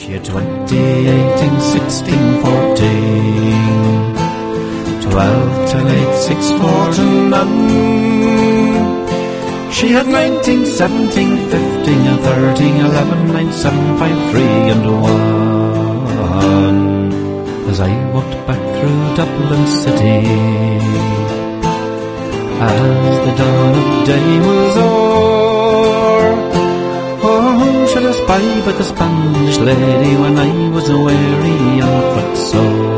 She had 28 16 14, 12 till 8 6 4 to none. She had 19 17 15 and 13 11 9 7 5 3 and 1. As I walked back through Dublin city, as the dawn of day was o'er, oh, should I spy but the Spanish lady when I was a weary young footsore.